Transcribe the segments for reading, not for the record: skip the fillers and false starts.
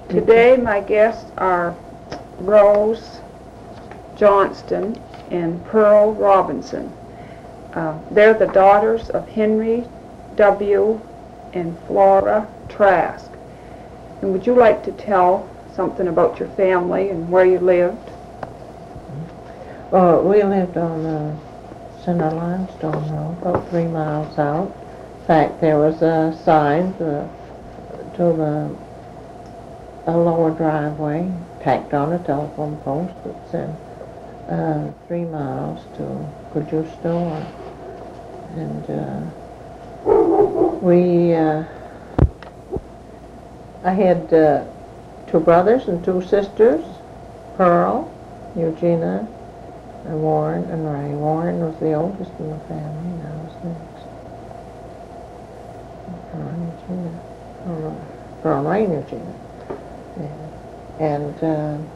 Today my guests are Rose Johnston and Pearl Robinson. They're the daughters of Henry W. and Flora Trask. And would you like to tell something about your family and where you lived? Well, we lived on Center Limestone Road, about 3 miles out. In fact, there was a sign to a lower driveway, tacked on a telephone post that said 3 miles to Produce Store. And I had 2 brothers and 2 sisters, Pearl, Eugenia, and Warren and Ray. Warren was the oldest in the family, and I was next. Pearl and Eugenia. Pearl and Ray and Eugenia. Yeah. And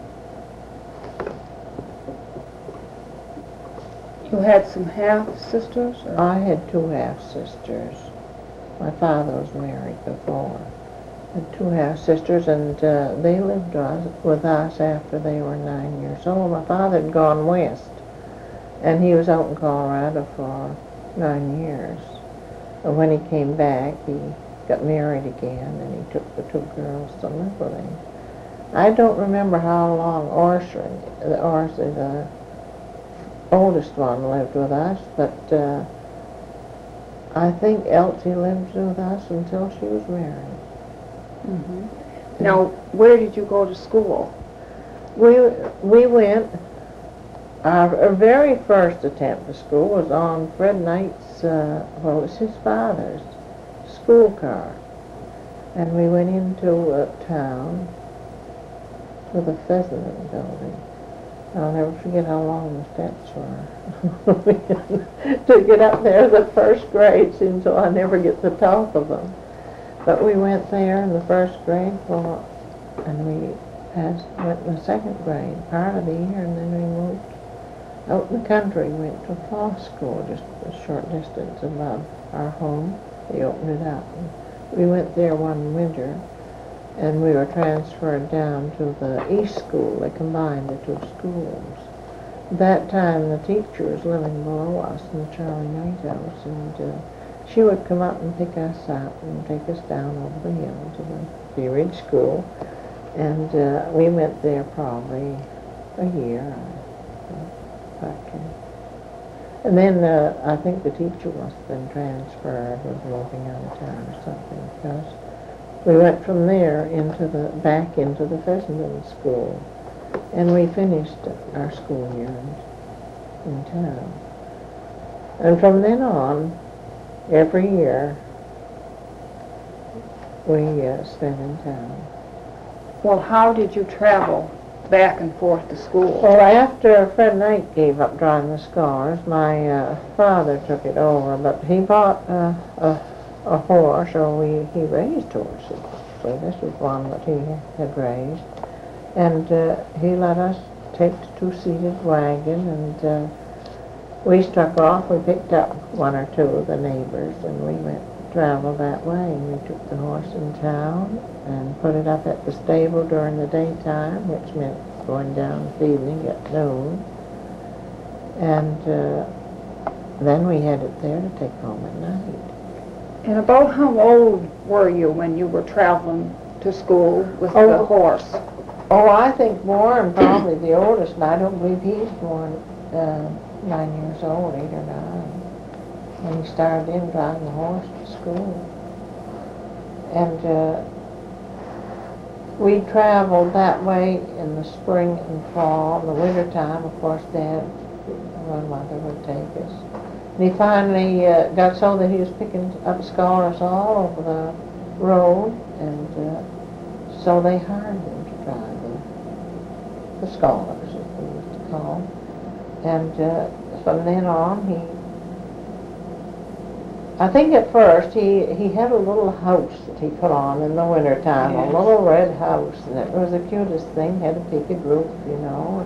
You had some half-sisters? I had 2 half-sisters. My father was married before. I had 2 half-sisters, and they lived with us after they were 9 years old. My father had gone west, and he was out in Colorado for 9 years. And when he came back, he got married again, and he took the 2 girls to live with him. I don't remember how long Orsley, the oldest one, lived with us, but I think Elsie lived with us until she was married. Mm-hmm. Now, where did you go to school? We went, our very first attempt to school was on Fred Knight's, well, it was his father's school car. And we went into town to the Fessenden building. I'll never forget how long the steps were. To get up there, the first grade seems so I never get the top of them. But we went there in the first grade and we went in the second grade part of the year, and then we moved out in the country. We went to law school just a short distance above our home. They opened it up. And we went there one winter, and we were transferred down to the East School. They combined the 2 schools. That time the teacher was living below us in the Charlie Knight house, and she would come up and pick us up and take us down over the hill to the Bee Ridge School. And we went there probably a year. And then I think the teacher must have been transferred, was moving out of town or something, because we went from there back into the Fessenden School, and we finished our school year in town. And from then on, every year, we spent in town. Well, how did you travel back and forth to school? Well, after Fred Knight gave up driving the cars, my father took it over, but he bought a horse, or he raised horses. So this was one that he had raised. And he let us take the 2-seated wagon, and we struck off. We picked up 1 or 2 of the neighbors, and we went to travel that way. And we took the horse in town and put it up at the stable during the daytime, which meant going down feeding at noon. And then we had it there to take home at night. And about how old were you when you were traveling to school with the horse? Oh, I think Warren, probably the oldest, and I don't believe he's more than 9 years old, 8 or 9, when he started in driving the horse to school. And we traveled that way in the spring and fall. In the winter time, of course, Dad, my mother would take us. And he finally got so that he was picking up scholars all over the road, and so they hired him to drive the scholars, as they used to call them. And from then on, I think at first he had a little house that he put on in the winter time, yes. A little red house, and it was the cutest thing. Had a peaked roof, you know,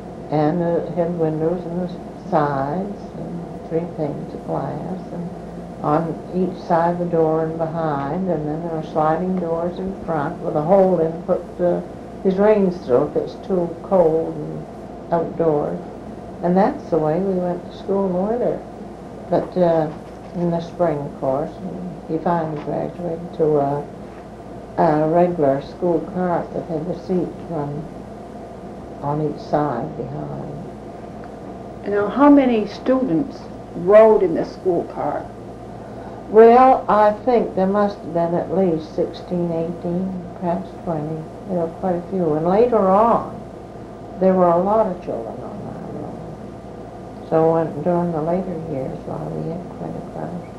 and it had windows in the sides, and 3 panes of glass, and on each side of the door and behind, and then there were sliding doors in front with a hole in to put his reins through if it's too cold and outdoors. And that's the way we went to school in the winter. But in the spring, of course, he finally graduated to a regular school cart that had the seats run on each side behind. Now, how many students rode in the school cart? Well, I think there must have been at least 16, 18, perhaps 20. There were quite a few. And later on, there were a lot of children on that road. So during the later years, we had quite a crowd of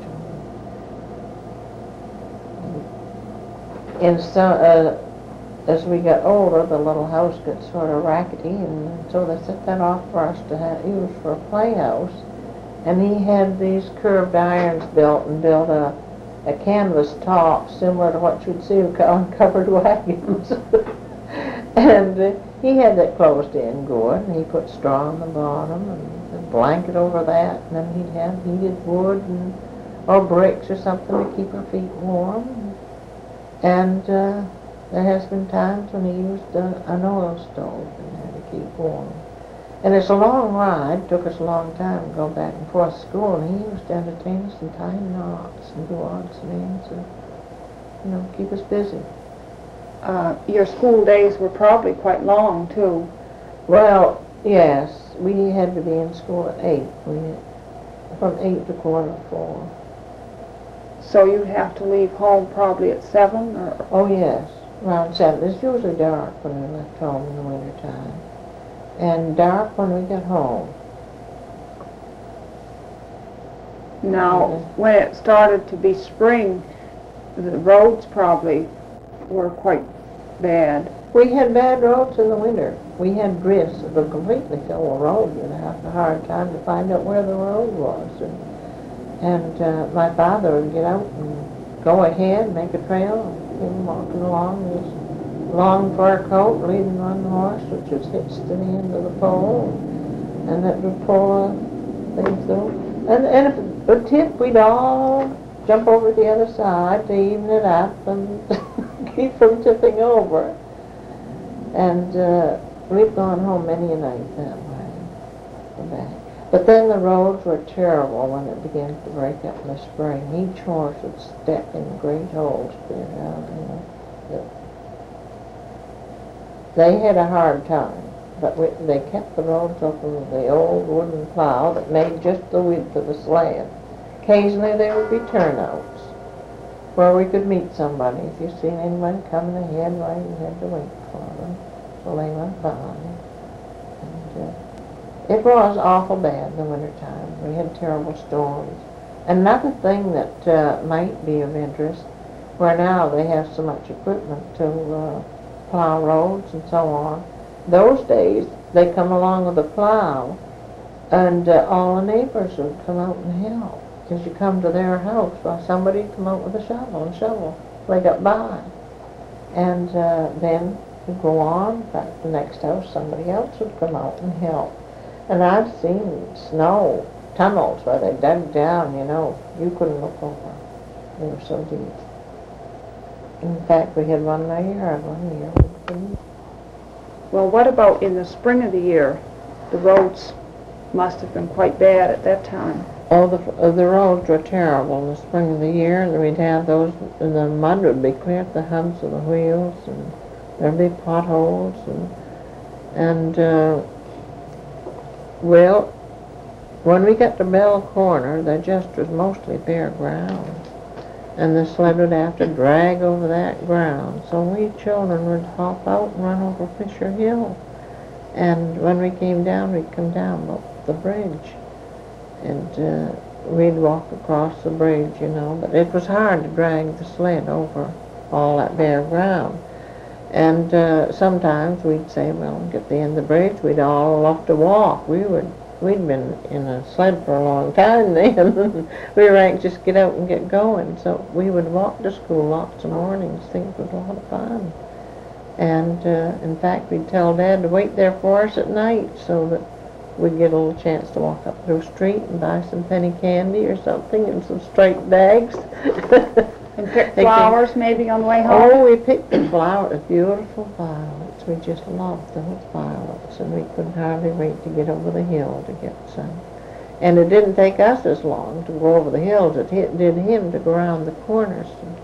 children. And so, as we got older, the little house got sort of rackety, and so they set that off for us to use for a playhouse. And he had these curved irons built and built a canvas top similar to what you'd see on covered wagons. And he had that closed in good, and he put straw on the bottom and a blanket over that, and then he'd have heated wood or bricks or something to keep our feet warm. And there has been times when he used an oil stove in there to keep warm. And it's a long ride. Took us a long time to go back and forth to school, and he used to entertain us and tie knots and do odds and ends and, keep us busy. Your school days were probably quite long, too. Well, yes. We had to be in school at 8. From 8 to 4:45. So you'd have to leave home probably at 7, or? Oh, yes. Around 7. It's usually dark when we left home in the winter time. And dark when we got home. Now, when it started to be spring, the roads probably were quite bad. We had bad roads in the winter. We had drifts that would completely fill the road. You'd have a hard time to find out where the road was. And my father would get out and go ahead, make a trail, and him walking along with his long fur coat, leading one horse, which was hitched to the end of the pole, and that would pull things through. And if it would tip, we'd all jump over to the other side to even it up and keep from tipping over. And we've gone home many a night that way. But then the roads were terrible when it began to break up in the spring. Each horse would step in great holes clear out, They had a hard time, but they kept the roads open with the old wooden plow that made just the width of the sled. Occasionally there would be turnouts where we could meet somebody. If you seen anyone coming ahead, well, you had to wait for them till they went by. And it was awful bad in the wintertime. We had terrible storms. Another thing that might be of interest, where now they have so much equipment to plow roads and so on. Those days, they come along with a plow, and all the neighbors would come out and help. As you come to their house, well, somebody would come out with a shovel and shovel. They got by. And then you go on, back to the next house, somebody else would come out and help. And I've seen snow tunnels where they dug down, you couldn't look over. They were so deep. In fact, we had one yard one year. Well, what about in the spring of the year? The roads must have been quite bad at that time. Oh, the roads were terrible in the spring of the year, and we'd have those, and the mud would be clear at the hubs of the wheels, and there'd be potholes, and well, when we got to Bell Corner, there just was mostly bare ground. And the sled would have to drag over that ground. So we children would hop out and run over Fisher Hill. And when we came down, we'd come down the bridge. And we'd walk across the bridge, But it was hard to drag the sled over all that bare ground. And sometimes we'd say, well, get to the end of the bridge, we'd all love to walk. We'd been in a sled for a long time then. We were anxious to get out and get going. So we would walk to school lots of mornings. Think it was a lot of fun. And in fact, we'd tell Dad to wait there for us at night so that we'd get a little chance to walk up the street and buy some penny candy or something and some straight bags. And pick flowers maybe on the way home? Oh, we picked the flowers, beautiful violets. We just loved those violets, and we couldn't hardly wait to get over the hill to get some. And it didn't take us as long to go over the hills as it did him to go around the corners.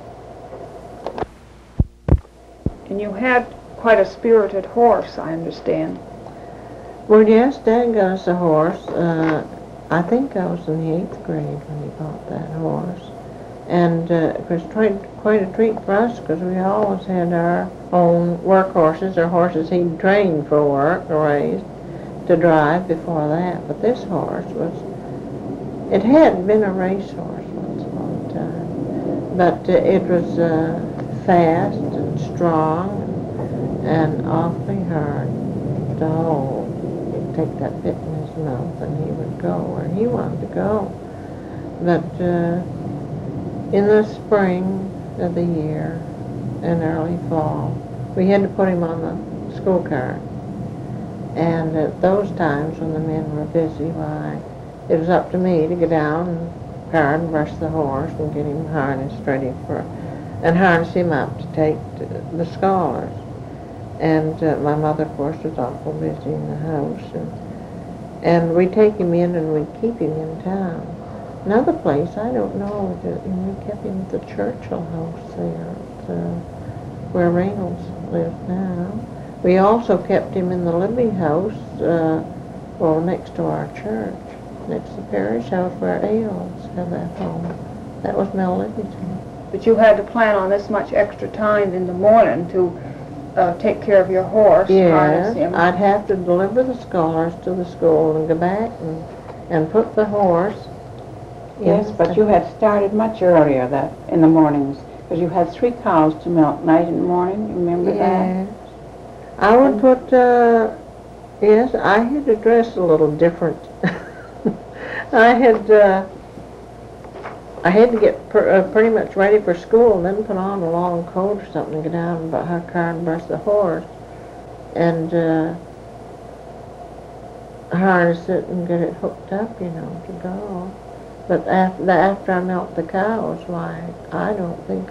And you had quite a spirited horse, I understand. Well, yes, Dad got us a horse. I think I was in the 8th grade when he bought that horse. And it was quite a treat for us because we always had our own work horses, or horses he'd trained for work or raised to drive before that. But this horse it had been a race horse once upon a time. But it was fast and strong and awfully hard to hold. He'd take that bit in his mouth and he would go where he wanted to go. But in the spring of the year and early fall, we had to put him on the school cart. And at those times when the men were busy, why, it was up to me to get down and cart and brush the horse and get him harnessed ready and harness him up to take to the scholars. And my mother, of course, was awful busy in the house. And we'd take him in and we'd keep him in town. Another place, I don't know, we kept him at the Churchill house there, where Reynolds lives now. We also kept him in the Libby house, next to our church, next to the parish house where Ailes had that home. That was Mel Libby's home. But you had to plan on this much extra time in the morning to take care of your horse, harness Yes, him. I'd have to deliver the scholars to the school and go back and put the horse. Yes, but you had started much earlier in the mornings, because you had 3 cows to milk night and morning. You remember that? I would put, yes, I had to dress a little different. I had to get pretty much ready for school and then put on a long coat or something to get out and her car and brush the horse and harness it and get it hooked up, to go. But after I milked the cows, why, I don't think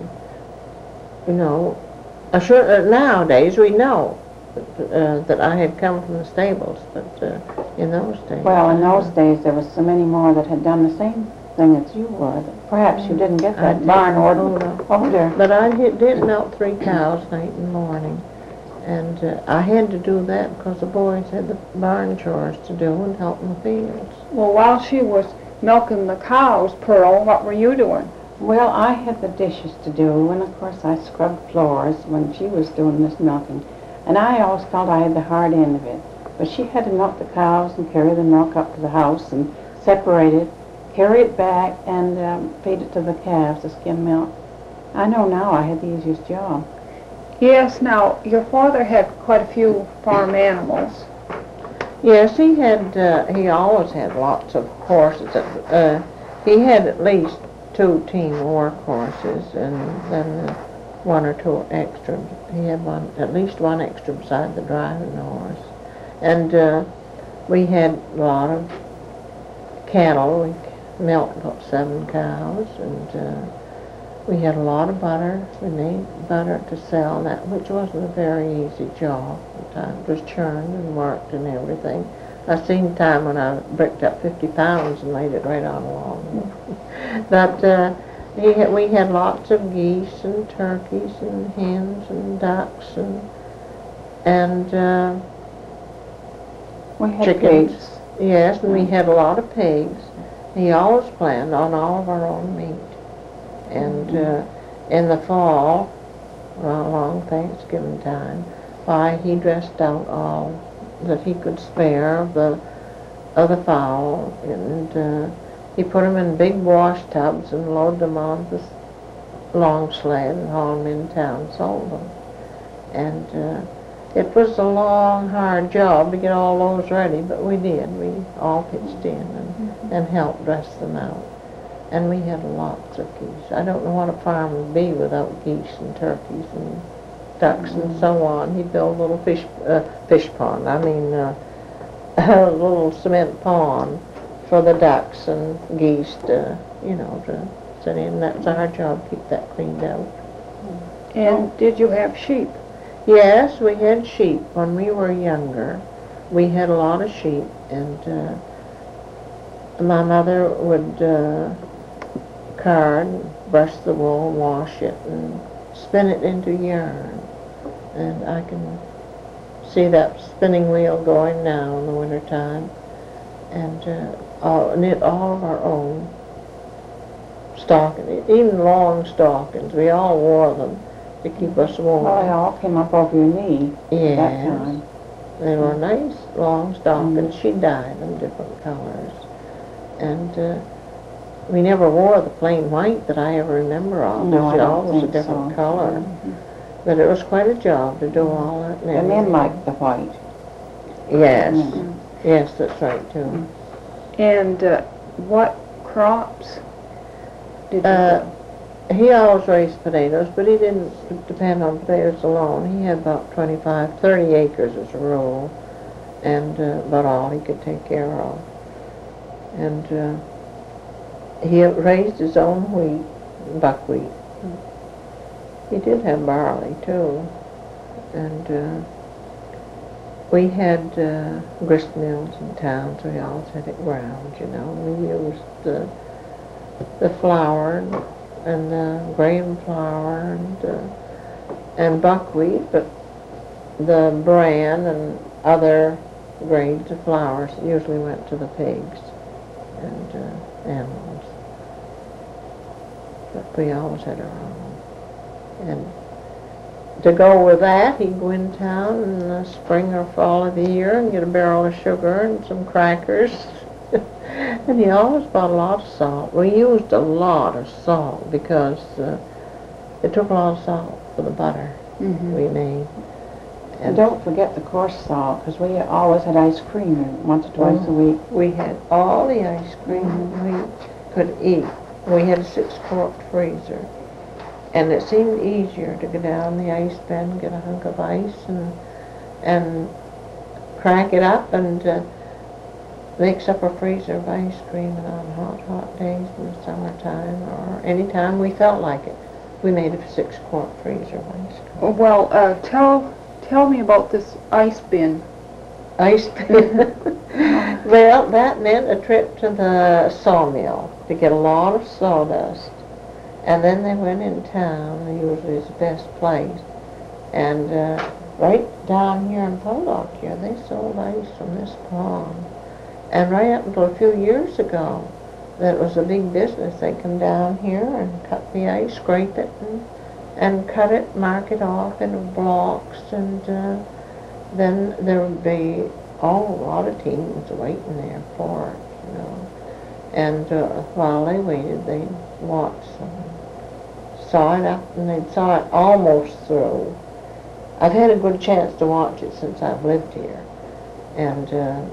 nowadays we know that I had come from the stables, but in those days... Well, in those days there was so many more that had done the same thing as you were, that perhaps you didn't get that barn order. But I did milk 3 cows night and morning, and I had to do that because the boys had the barn chores to do and help in the fields. Well, while she was milking the cows, Pearl, what were you doing? Well, I had the dishes to do, and of course I scrubbed floors when she was doing this milking. And I always felt I had the hard end of it. But she had to milk the cows and carry the milk up to the house and separate it, carry it back, and feed it to the calves to skim milk. I know now I had the easiest job. Yes, now, your father had quite a few farm animals. Yes, he always had lots of horses. He had at least 2 team work horses and then 1 or 2 extra. He had at least one extra beside the driving horse. And we had a lot of cattle. We milked about 7 cows, and we had a lot of butter. We made butter to sell, which wasn't a very easy job. Sometimes it was churned and worked and everything. I seen time when I bricked up 50 pounds and laid it right on along. But we had lots of geese and turkeys and hens and ducks and We had chickens. pigs. Yes, and we had a lot of pigs. He always planned on all of our own meat. And in the fall, along Thanksgiving time, why, he dressed out all that he could spare of the fowl, and he put them in big wash tubs and loaded them on the long sled and hauled them in town and sold them. And it was a long, hard job to get all those ready, but we did. We all pitched in and helped dress them out. And we had lots of geese. I don't know what a farm would be without geese and turkeys and ducks and so on. He'd build a little fish pond. I mean, a little cement pond for the ducks and geese to, to sit in. That's our job, keep that cleaned out. And did you have sheep? Yes, we had sheep when we were younger. We had a lot of sheep, and my mother would card, brush the wool, wash it, and spin it into yarn. And I can see that spinning wheel going now in the wintertime. And knit all of our own stockings, even long stockings. We all wore them to keep us warm. Well, they all came up over your knee at that Yes, time. they were nice long stockings. She dyed them different colors. And we never wore the plain white that I ever remember of. No, I It was don't always a think different so. color. But it was quite a job to do all that The knitting. men liked the white. Yes, Mhm. yes, that's right too. And what crops did you Uh, grow? He always raised potatoes, but he didn't depend on potatoes alone. He had about 25, 30 acres as a rule, and about all he could take care of. And he raised his own wheat, buckwheat. He did have barley too, and we had grist mills in town, so we always had it ground, We used the flour and grain flour and buckwheat, but the bran and other grades of flours usually went to the pigs and animals. But we always had our own. And to go with that, he'd go in town in the spring or fall of the year and get a barrel of sugar and some crackers. And he always bought a lot of salt. We used a lot of salt because it took a lot of salt for the butter we made. And don't forget the coarse salt, because we always had ice cream once or twice a week. We had all the ice cream we could eat. We had a 6-quart freezer. And it seemed easier to go down the ice bed and get a hunk of ice and crack it up and mix up a freezer of ice cream, and on hot days in the summertime or any time we felt like it, we made a 6-quart freezer of ice cream. Well, tell me about this ice bin. Ice cream. Well, that meant a trip to the sawmill to get a lot of sawdust. And then they went in town, usually it's the best place. And right down here in Pollock here, they sold ice from this pond. And right up until a few years ago, that was a big business. They come down here and cut the ice, scrape it, and cut it, mark it off into blocks, and then there would be a lot of teams waiting there for it, And while they waited, they'd watch them, saw it up, and they'd saw it almost through. I've had a good chance to watch it since I've lived here, and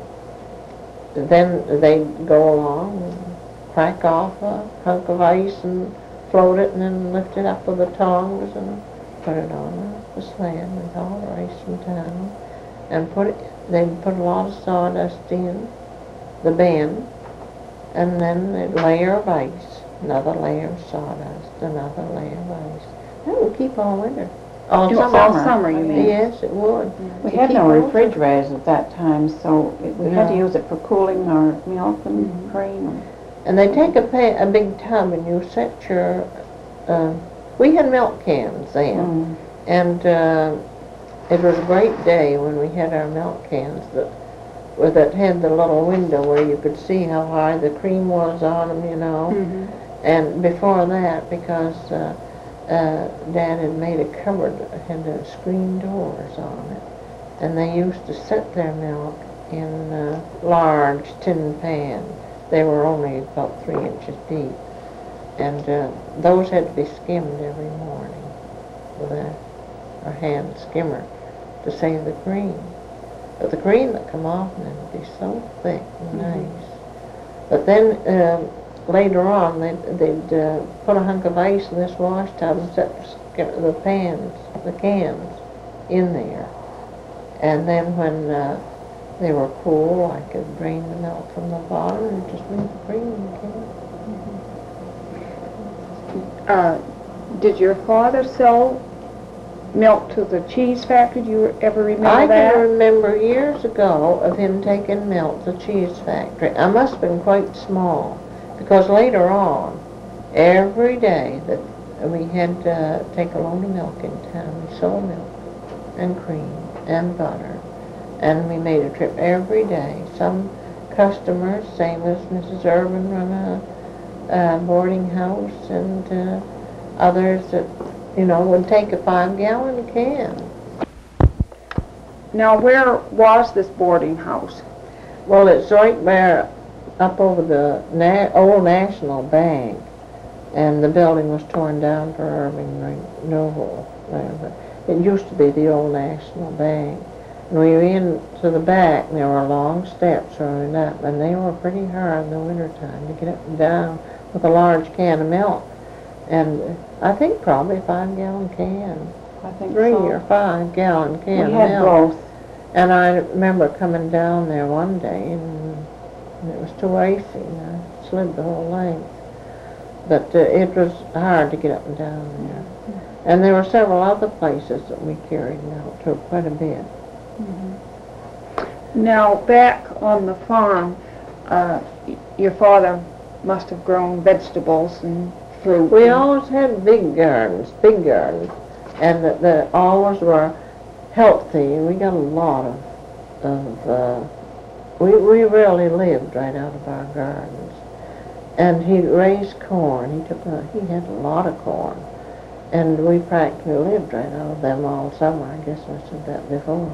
then they'd go along and crack off a hunk of ice and float it, and then lift it up with the tongs and put it on the sled with all the ice from town, and they'd put a lot of sawdust in the bin, and then a layer of ice, another layer of sawdust, another layer of ice. That would keep all winter. All summer, you mean? Yes, it would. We To had keep no all refrigerators at that time, so we had to No. use it for cooling our milk and cream. And they take a big tub and you set your, we had milk cans then, and it was a great day when we had our milk cans that had the little window where you could see how high the cream was on them, And before that, because Dad had made a cupboard that had screen doors on it, and they used to set their milk in large tin pans. They were only about 3 inches deep, and those had to be skimmed every morning with a hand skimmer to save the cream. But the cream that come off then would be so thick and nice. But then later on, they'd put a hunk of ice in this wash tub and set the cans in there. And then when they were cool, I could drain the milk from the bottom and just make the cream again. Did your father sell milk to the cheese factory? Do you ever remember I that? can remember years ago of him taking milk to the cheese factory. I must have been quite small, because later on, every day that we had to take a load of milk in town, we sold milk and cream and butter, and we made a trip every day. Some customers, same as Mrs. Irvin, run a boarding house, and others that, would take a 5-gallon can. Now, where was this boarding house? Well, it's right there up over the old National Bank, and the building was torn down for Irving Renewal. It used to be the old National Bank. And we were into the back, and there were long steps going up, and they were pretty hard in the wintertime to get up and down with a large can of milk. And I think probably a 5-gallon can. I think 3 so. or 5-gallon can of We had milk. both. And I remember coming down there one day, and it was too icy, and I slid the whole length. But it was hard to get up and down there. And there were several other places that we carried milk to, quite a bit. Now, back on the farm, your father must have grown vegetables and fruit. We always had big gardens, and that always were healthy. We got a lot we really lived right out of our gardens. And he raised corn. He had a lot of corn. And we practically lived right out of them all summer. I guess I said that before.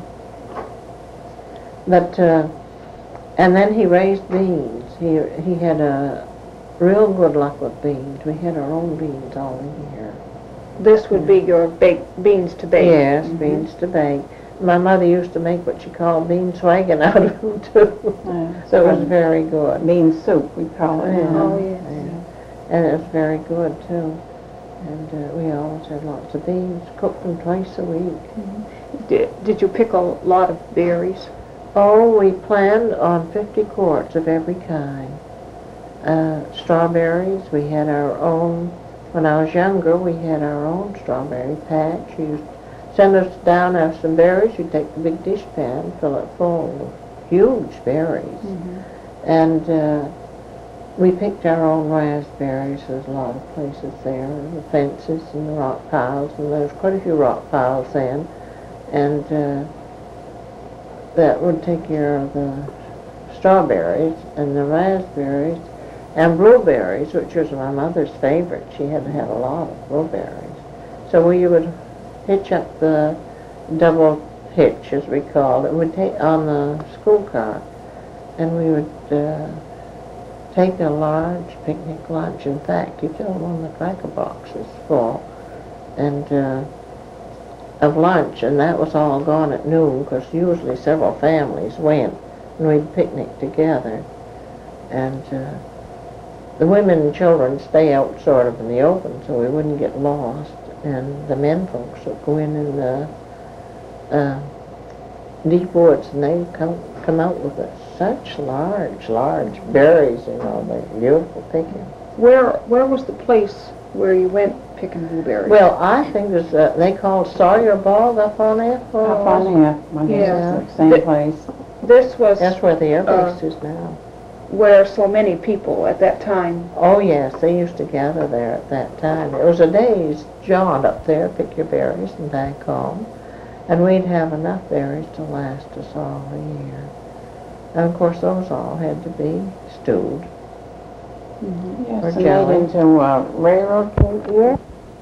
But, and then he raised beans. He had a real good luck with beans. We had our own beans all year. This would be your beans to bake. Yes, beans to bake. My mother used to make what she called bean swaggin out of them, too. So it was very good. Bean soup, we call it. Yeah. Oh, yes. Yeah. And it was very good, too. And we always had lots of beans, cooked them twice a week. Did you pick a lot of berries? Oh, we planned on 50 quarts of every kind. Strawberries, we had our own. When I was younger, we had our own strawberry patch. She used to send us down have some berries. You'd take the big dish pan, fill it full of huge berries. And we picked our own raspberries. There's a lot of places there, the fences and the rock piles, and there's quite a few rock piles then. And that would take care of the strawberries and the raspberries and blueberries, which was my mother's favorite. She had to have a lot of blueberries. So we would hitch up the double hitch, as we called it. We'd take on the school cart, and we would take a large picnic lunch. In fact, he filled one of the cracker boxes full and of lunch, and that was all gone at noon, because usually several families went, and we'd picnic together. And the women and children stay out sort of in the open so we wouldn't get lost, and the men folks would go in the deep woods, and they'd come out with such large berries, they're beautiful picking. Where was the place where you went picking blueberries? Well, I think it was, they called Sawyer Bog up on F. Up on F, I guess it's the same place. This was That's where the air base is now. where so many people at that time. Oh, yes, they used to gather there at that time. It was a day's jaunt up there, pick your berries and back home. And we'd have enough berries to last us all the year. And, of course, those all had to be stewed. Yes, Or and made jelly. into railroad cake. Yeah.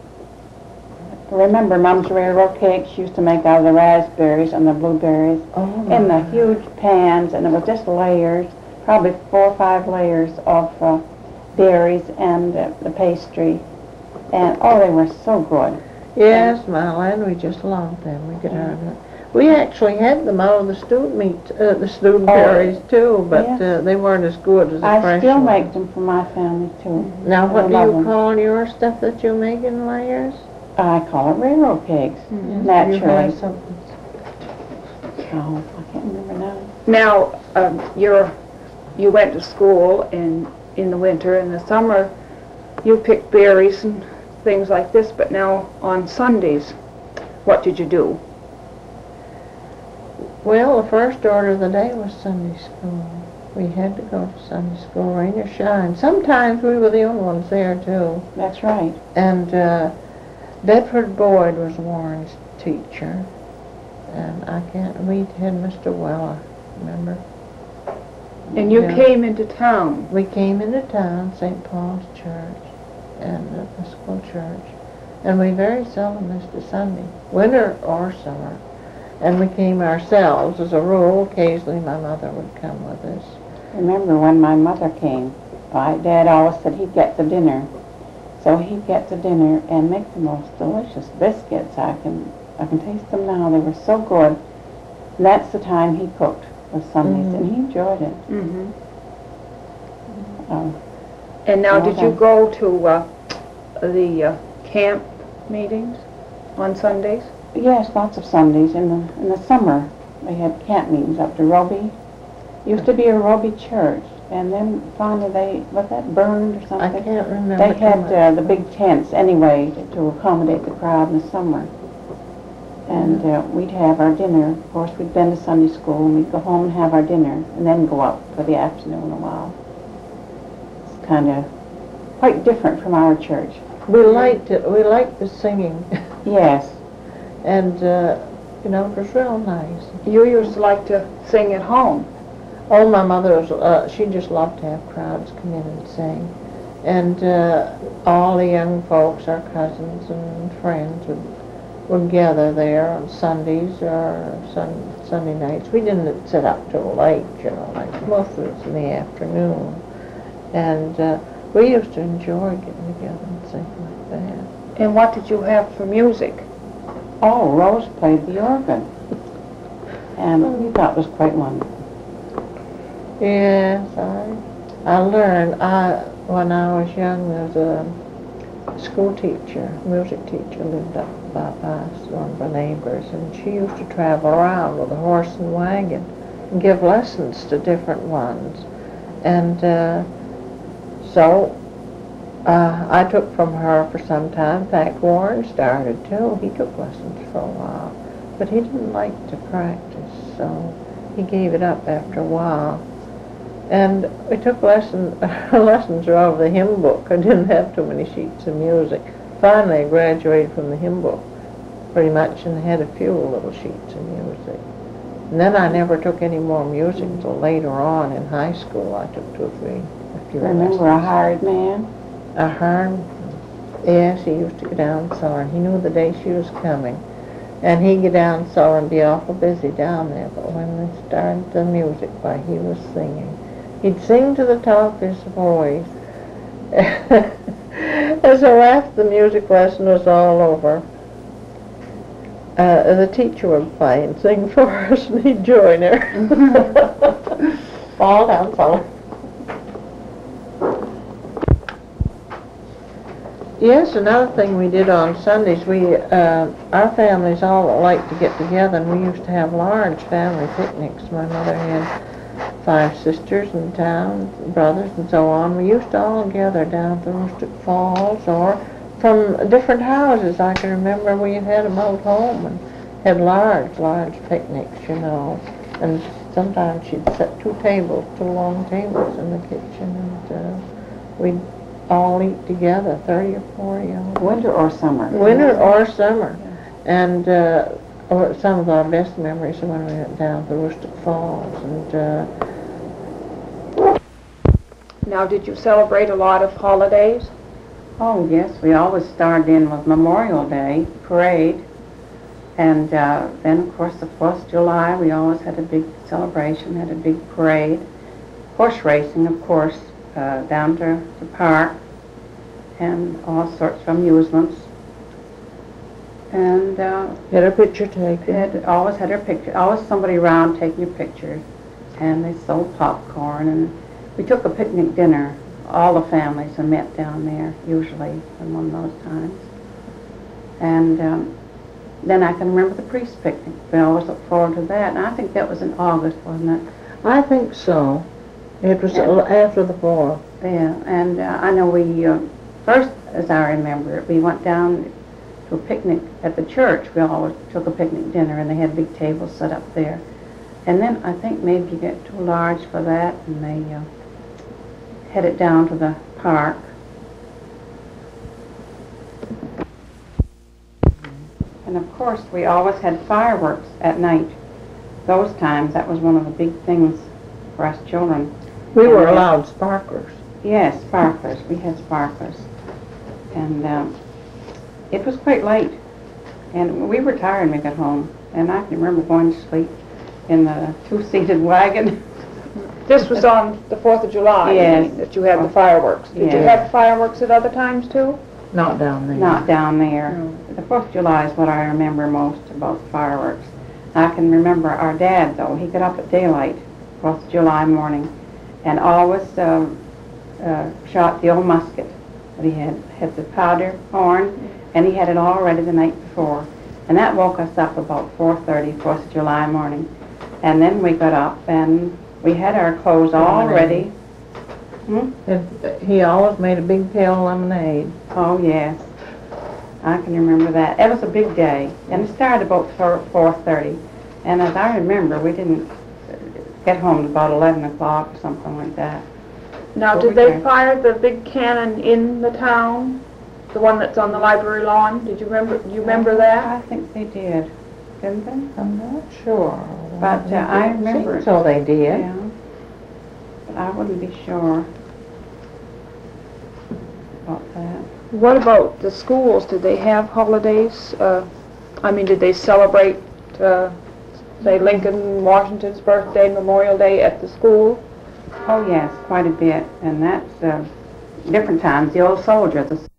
I remember Mom's railroad cakes she used to make out of the raspberries and the blueberries Oh, in the huge pans, and it was just layers, probably 4 or 5 layers of berries and the pastry. And oh, they were so good. Yes, Marlene, we just loved them. We could hardly. We actually had them out of the stewed meat, the stewed berries too, but yes. they weren't as good as the I fresh still ones. make them for my family too. Now, what do I love you them. call your stuff that you make in layers? I call it railroad cakes, You naturally. have something. Oh, I can't remember now. Now, you went to school in the winter. In the summer, you picked berries and things like this, but now on Sundays, what did you do? Well, the first order of the day was Sunday school. We had to go to Sunday school, rain or shine. Sometimes we were the only ones there, too. That's right. And Bedford Boyd was Warren's teacher. And we had Mr. Weller, remember? And you Yeah. came into town. We came into town, St. Paul's Church, and the Episcopal Church. And we very seldom missed a Sunday, winter or summer. And we came ourselves, as a rule. Occasionally my mother would come with us. Remember when my mother came, my dad always said he'd get the dinner. So he'd get the dinner and make the most delicious biscuits. I can taste them now. They were so good. And that's the time he cooked, was Sundays, and he enjoyed it. Mm-hmm. Um, And now, Well did you done. go to the camp meetings on Sundays? yes, lots of Sundays. In the summer, they had camp meetings up to Roby. Used to be a Roby church, and then finally was that burned or I something? can't remember. They too much. had the big tents anyway to accommodate the crowd in the summer. And we'd have our dinner. Of course, we'd been to Sunday school, and we'd go home and have our dinner, and then go out for the afternoon a while. It's kind of quite different from our church. We liked it. We liked the singing. Yes. And, you know, it was real nice. You used to like to sing at home. Oh, my mother was, she just loved to have crowds come in and sing. And all the young folks, our cousins and friends, would gather there on Sundays or Sunday nights. We didn't sit up till late, you know, like most of us in the afternoon. And we used to enjoy getting together and singing like that. And what did you have for music? Oh, Rose played the organ. And we thought it was quite wonderful. Yes, I learned. When I was young, there was a school teacher, music teacher, lived up by us, one of our neighbors, and she used to travel around with a horse and wagon and give lessons to different ones. And so I took from her for some time. In fact, Warren started too. He took lessons for a while, but he didn't like to practice, so he gave it up after a while. And we took lessons out of the hymn book. I didn't have too many sheets of music. Finally, I graduated from the hymn book pretty much and had a few little sheets of music. And then I never took any more music until later on in high school. I took a few Remember a hired man? a hired, yes, he used to go down and saw her, and he knew the day she was coming. And he'd get down and saw her and be awful busy down there. But when they started the music, why, he was singing. He'd sing to the top of his voice. And so after the music lesson was all over, the teacher would play and sing for us, and he'd join her. Fall down, fall. Yes, another thing we did on Sundays, our families all liked to get together, and we used to have large family picnics. My mother had 5 sisters in town, brothers and so on. We used to all gather down at the Rustic Falls or from different houses. I can remember we had them out home and had large picnics, you know. And sometimes she'd set 2 long tables in the kitchen, and we'd all eat together, 30 or 40 of them. Winter or summer? Winter or summer. And some of our best memories are when we went down to the Rustic Falls. And Now, did you celebrate a lot of holidays? Oh, yes. We always started in with Memorial Day parade. And then, of course, the 4th of July, we always had a big celebration, had a big parade. Horse racing, of course, down to the park, and all sorts of amusements. And had a picture taken. always had her picture, always somebody around taking your pictures. And they sold popcorn, and we took a picnic dinner. All the families are met down there, usually, in one of those times. And then I can remember the priest picnic. We always look forward to that. And I think that was in August, wasn't it? I think so. It was after the 4th. Yeah, and I know we, first, as I remember it, we went down to a picnic at the church. We always took a picnic dinner, and they had big tables set up there. And then I think maybe you get too large for that, and they headed down to the park. And of course, we always had fireworks at night. Those times, that was one of the big things for us children. We were And, allowed sparklers. Yes, sparklers. We had sparklers. And it was quite late. And we were tired when we got home. And I can remember going to sleep in the two-seated wagon. This was on the 4th of July, Yes. that you had the fireworks. Did you Yes. have fireworks at other times too? Not down there. Not down there. No. The 4th of July is what I remember most about fireworks. I can remember our dad, though. He got up at daylight, 4th of July morning, and always shot the old musket that he had the powder horn, and he had it all ready the night before. And that woke us up about 4:30, 4th of July morning. And then we got up, and we had our clothes all ready. And he always made a big pail of lemonade. Oh, yes. I can remember that. It was a big day, and it started about 4:30. And as I remember, we didn't get home about 11 o'clock or something like that. Now, Over did they there. fire the big cannon in the town? The one that's on the library lawn? Did you remember that? I think they did, didn't they? I'm not sure. But, I remember it. So they did. Yeah. But I wouldn't be sure about that. What about the schools? Did they have holidays? Did they celebrate, say, Lincoln, Washington's birthday, Memorial Day at the school? Oh, yes, quite a bit. And that's different times. The old soldiers,